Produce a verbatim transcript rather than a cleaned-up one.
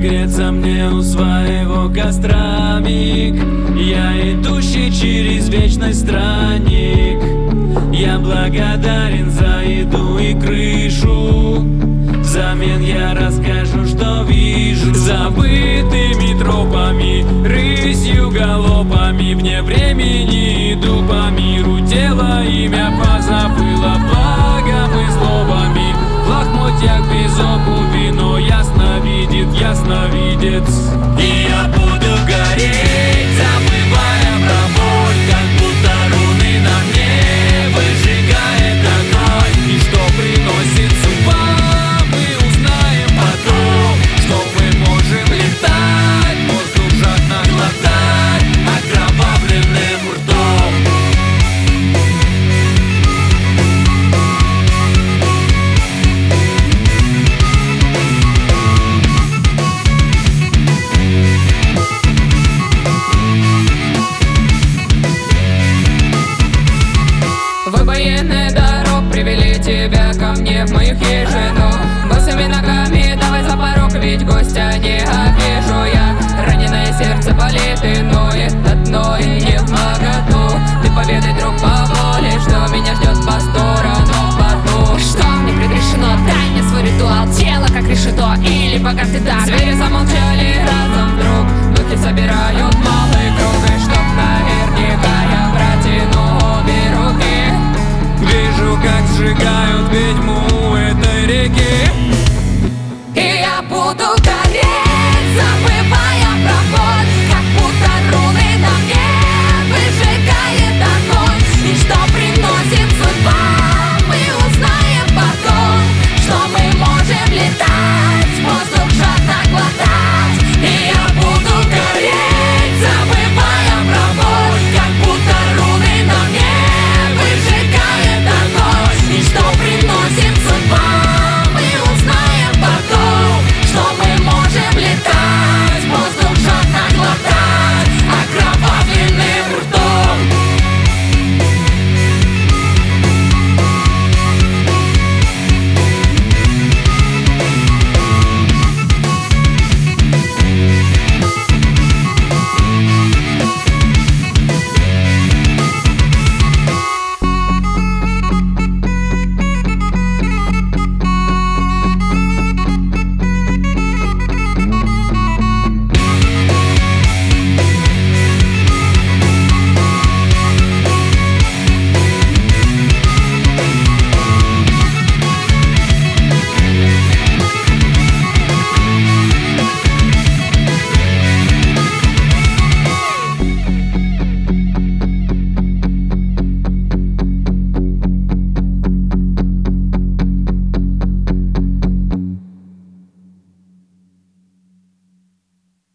согреться мне у своего костра миг. Я идущий через вечность странник. Я благодарен за еду и крышу. Взамен я расскажу, что вижу. Забытыми тропами, рысью галопами, вне времени иду по миру. Тело имя позабыло благом и злобами. В лохмотьях без обуви, но ясно видит, ясно видит. И я буду гореть, забывая про боль, как будто руны на мне выжигает огонь. И что приносит судьба, мы узнаем потом. Что мы можем летать, воздух жадно глотать окровавленным ртом. Выбоины дорог привели тебя ко мне в мою хижину. Босыми ногами давай за порог, ведь гостя не обижу я. Раненое сердце болит и ноет, от ной не в моготу. Ты поведай, друг, по воле, что меня ждет по сторону плоту. Что мне предрешено? Дай мне свой ритуал. Тело как решето или по карте дар. Звери замолчали разом вдруг. Духи собирают малый круг. И чтоб наверняка я протяну обе руки. Вижу, как сжигают ведьму